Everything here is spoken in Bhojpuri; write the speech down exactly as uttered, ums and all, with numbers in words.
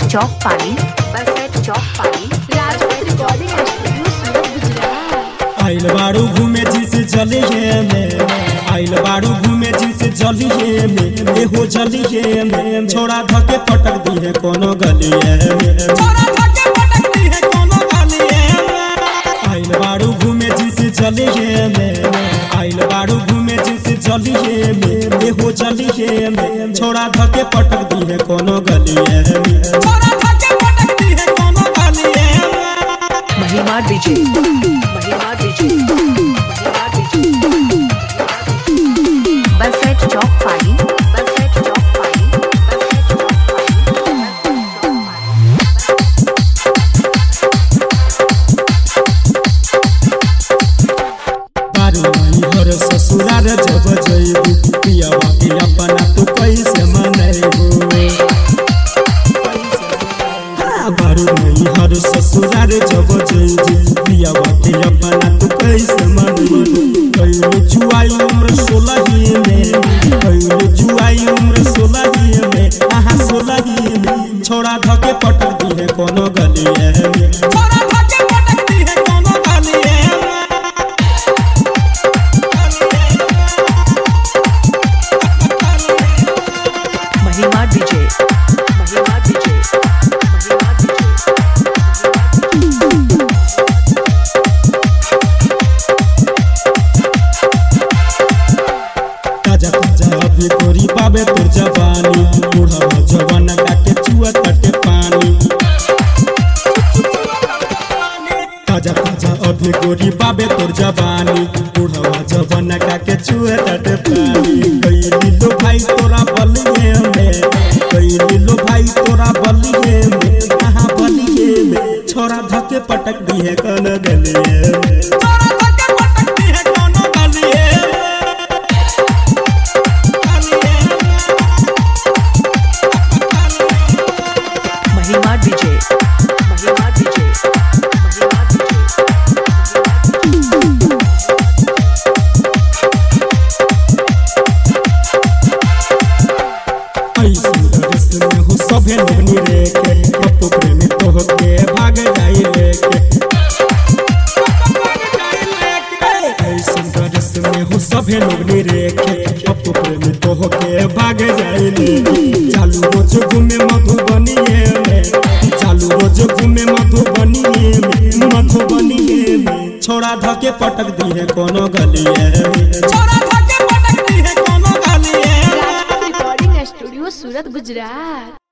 चौक पाली, बरसात चौक पाली, राजपूत रिकॉर्डिंग स्टूडियो सूरत गुजरात। आइल बारू घूमे जिस जलिए में, आइल बारू घूमे जिस जलिए में, एहो जलिए में छोड़ा धके पटक दी है कोनो गलिए में, छोड़ा धके पटक दी है कोनो गलिए में। आइल बारू घूमे जिस जलिए में, आइल बारू घूमे जिस जलिए में, एहो जलिए में छोड़ा धके पटक दी है कोनो गलिए में, छोड़ा धके पटक दी है कोनो गलिए में। महिमा डीजे, महिमा डीजे, महिमा डीजे, बरसात चौक पाली, बरसात चौक पाली, बरसात चौक पाली। हर ससुरार जब जइबू पियावा के अपना तू कैसे मनैबू, बारू नहीं हर ससुरार जब जइबू पियावा के अपना तू कैसे मनैबू। कैलू जुआई उम्र सोलह में, कैलू जुआई उम्र सोलह में, आहा सोलह में छोड़ा धके पटक दी है कोनो गलिए में, छोड़ा धके पटक दी है कोनो गलिए में। महिमा डीजे, महिमा डीजे, महिमा डीजे। ताजा ताजा अभी तोरी पावे तोर जवानी, बूढ़ा जवान काटे चुआ तटे पानी। ताजा ताजा अभी गोरी पावे तोर जवानी, बूढ़ा जवान काटे चुआ तटे पानी। कैली लो भाई तोरा बलिए में, कैली लो भाई तोरा बलिए में, कहाँ बलिए में छोरा धके पटक दी है कौन गलिए में, छोरा धके पटक दी है कौन गलिए में। महिमा डीजे, महिमा डीजे, महिमा डीजे। हो सभे लोगनी रे के पप्पू प्रेमी तो के भाग जाई लेके, ऐसन रस में हो सभे लोगनी रे के पप्पू प्रेमी तो के भाग जाई लेके। चालू रोज घूमे मधुबनिए में, चालू रोज घूमे मधुबनिए में, मधुबनिए में छोड़ा धके पटक दी है कोनो गलिए में, छोड़ा धके पटक दी है कोनो गलिए में। Rajput recording studio Surat Gujarat.